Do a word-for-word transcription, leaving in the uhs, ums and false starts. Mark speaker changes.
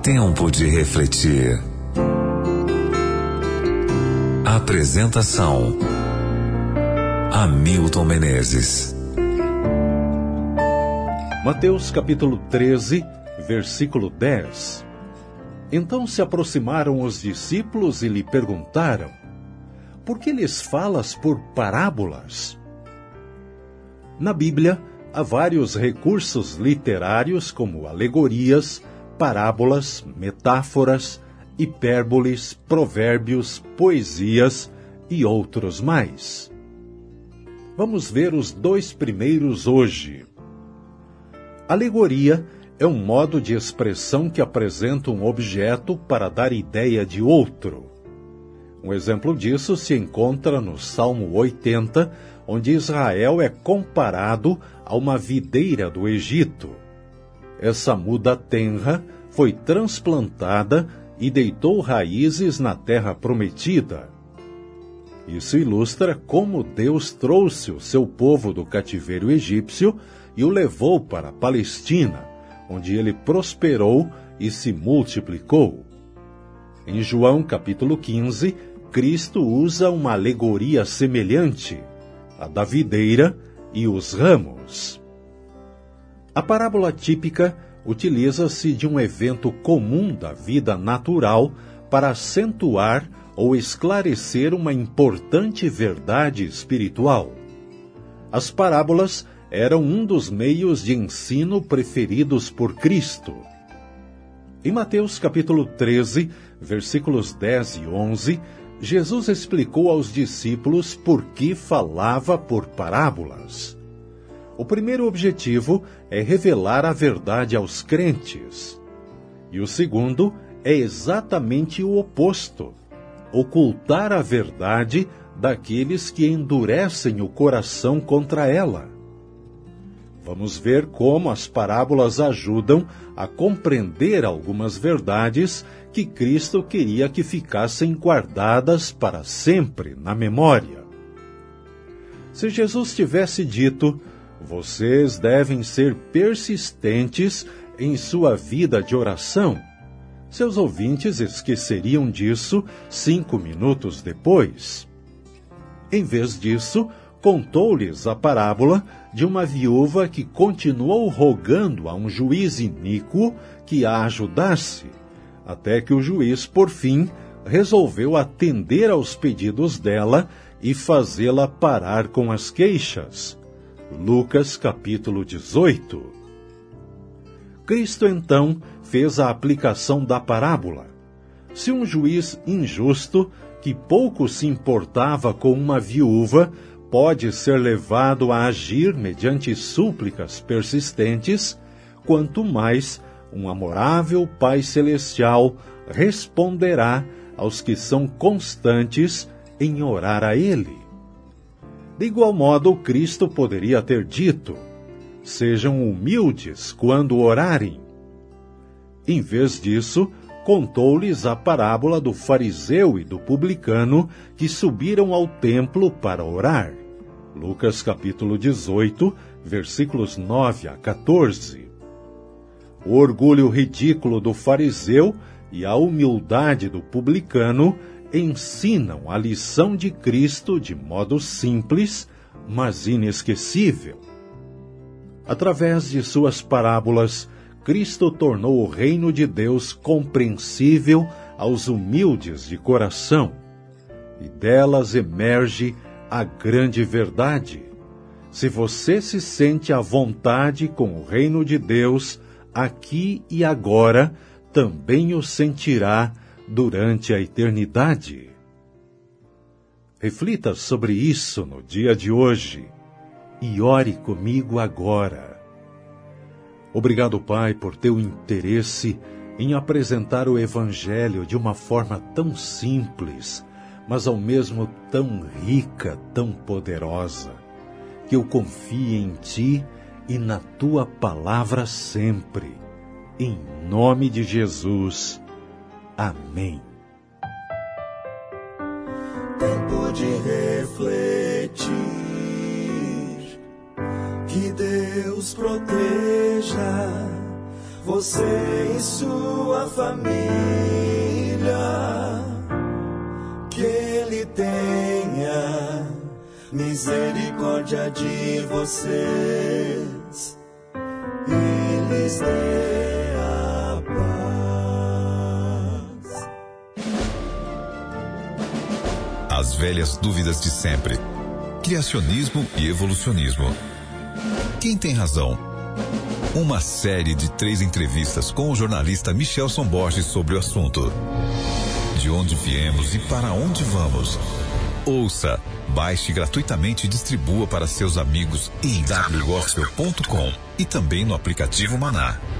Speaker 1: Tempo de refletir. Apresentação: Hamilton Menezes.
Speaker 2: Mateus capítulo treze, versículo dez. Então se aproximaram os discípulos e lhe perguntaram: por que lhes falas por parábolas? Na Bíblia, há vários recursos literários como alegorias, parábolas, metáforas, hipérboles, provérbios, poesias e outros mais. Vamos ver os dois primeiros hoje. Alegoria é um modo de expressão que apresenta um objeto para dar ideia de outro. Um exemplo disso se encontra no Salmo oitenta, onde Israel é comparado a uma videira do Egito. Essa muda tenra foi transplantada e deitou raízes na terra prometida. Isso ilustra como Deus trouxe o seu povo do cativeiro egípcio e o levou para a Palestina, onde ele prosperou e se multiplicou. Em João capítulo quinze, Cristo usa uma alegoria semelhante, a da videira e os ramos. A parábola típica utiliza-se de um evento comum da vida natural para acentuar ou esclarecer uma importante verdade espiritual. As parábolas eram um dos meios de ensino preferidos por Cristo. Em Mateus capítulo treze, versículos dez e onze, Jesus explicou aos discípulos por que falava por parábolas. O primeiro objetivo é revelar a verdade aos crentes. E o segundo é exatamente o oposto: ocultar a verdade daqueles que endurecem o coração contra ela. Vamos ver como as parábolas ajudam a compreender algumas verdades que Cristo queria que ficassem guardadas para sempre na memória. Se Jesus tivesse dito: vocês devem ser persistentes em sua vida de oração, seus ouvintes esqueceriam disso cinco minutos depois. Em vez disso, contou-lhes a parábola de uma viúva que continuou rogando a um juiz iníquo que a ajudasse, até que o juiz, por fim, resolveu atender aos pedidos dela e fazê-la parar com as queixas. Lucas capítulo dezoito. Cristo, então, fez a aplicação da parábola. Se um juiz injusto, que pouco se importava com uma viúva, pode ser levado a agir mediante súplicas persistentes, quanto mais um amorável Pai Celestial responderá aos que são constantes em orar a Ele. De igual modo, Cristo poderia ter dito: sejam humildes quando orarem. Em vez disso, contou-lhes a parábola do fariseu e do publicano que subiram ao templo para orar. Lucas capítulo dezoito, versículos nove a quatorze. O orgulho ridículo do fariseu e a humildade do publicano ensinam a lição de Cristo de modo simples, mas inesquecível. Através de suas parábolas, Cristo tornou o reino de Deus compreensível aos humildes de coração, e delas emerge a grande verdade. Se você se sente à vontade com o reino de Deus, aqui e agora, também o sentirá durante a eternidade. Reflita sobre isso no dia de hoje e ore comigo agora. Obrigado, Pai, por teu interesse em apresentar o Evangelho de uma forma tão simples, mas ao mesmo tão rica, tão poderosa, que eu confie em Ti e na Tua palavra sempre. Em nome de Jesus. Amém.
Speaker 3: Tempo de refletir, que Deus proteja você e sua família, que Ele tenha misericórdia de vocês e lhes dê a paz.
Speaker 4: As velhas dúvidas de sempre: criacionismo e evolucionismo. Quem tem razão? Uma série de três entrevistas com o jornalista Michelson Borges sobre o assunto. De onde viemos e para onde vamos? Ouça, baixe gratuitamente e distribua para seus amigos em w gospel ponto com e também no aplicativo Maná.